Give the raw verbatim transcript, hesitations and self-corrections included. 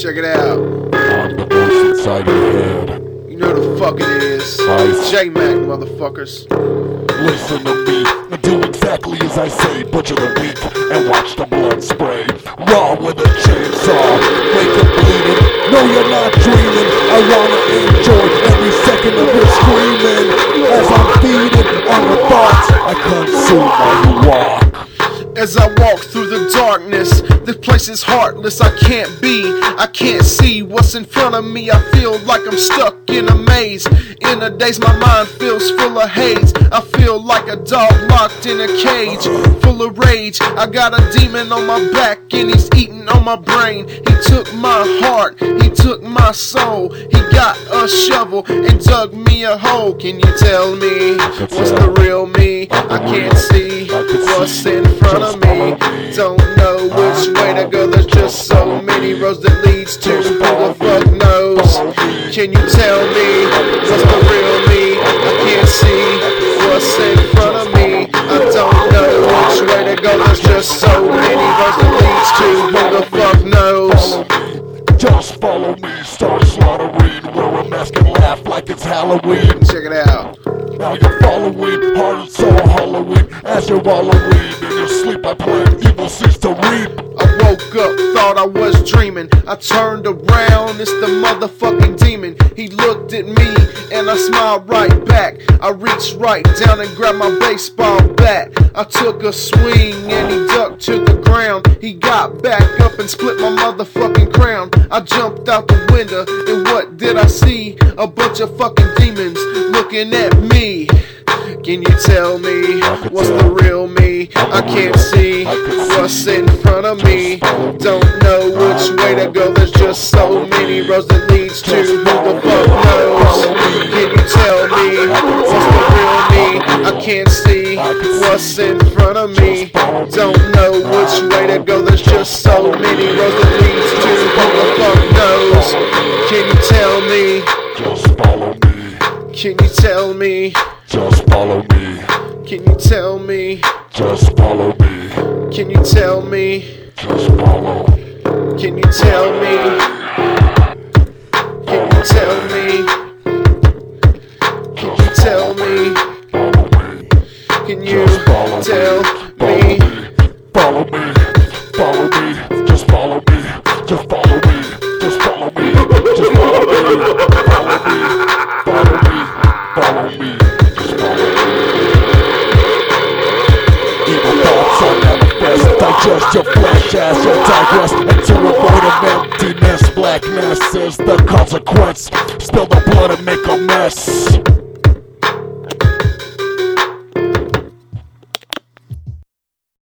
Check it out. I'm the voice inside your head. You know the fuck it is. Ice. J-Mac, motherfuckers. Listen to me and do exactly as I say. Butcher the weak and watch the blood spray. Raw with a chainsaw, wake up bleeding. No, you're not dreaming. I wanna enjoy every second of your screaming. As I'm feeding on the thoughts, I consume my walk. As I walk through the darkness, this place is heartless, I can't be, I can't see what's in front of me. I feel like I'm stuck in a maze. In a daze, my mind feels full of haze. I feel like a dog locked in a cage, full of rage. I got a demon on my back and he's eating on my brain. He took my heart, he took my soul. He got a shovel and dug me a hole. Can you tell me what's the real me? I can't see what's in front of me. Don't know which way to go. There's just so many roads that leads to who the fuck knows. Can you tell me what's the real me? I can't see what's in front of me. I don't know which way to go. There's just so many roads that leads to who the fuck knows. Just follow me, start slaughtering. Wear a mask and laugh like it's Halloween. Check it out. Now you're following, heart and soul hollowing. As you're wallowing in your sleep, I plant evil seeds to reap. I woke up, thought I was dreaming. I turned around, it's the motherfucking demon. He looked at me and I smiled right back. I reached right down and grabbed my baseball bat. I took a swing and he ducked to the ground. He got back up and split my motherfucking crown. I jumped out the window and what did I see? A bunch of fucking demons looking at me. Can you tell me what's the real me? I can't see what's in front of me. Don't know which way to go. There's just so many roads that leads to who the fuck knows. Can you tell me what's the real me? I can't see what's in front of me. Don't know which way to go. There's just so many roads that leads to who the fuck knows. Can you tell me? Just follow me. Can you tell me? Just follow me. Can you tell me? Just follow me. Can you tell me? Just follow. Can you tell me? Can you tell me? Can you tell me? Can you tell me? Follow me. Follow me. Just follow me. Just follow me. Just follow me. Just follow me. Follow me. Follow me. Follow me. Just follow me. Evil thoughts are manifest. Digest your flesh as you digress into a void of emptiness. Blackness is the consequence. Spill the blood and make a mess.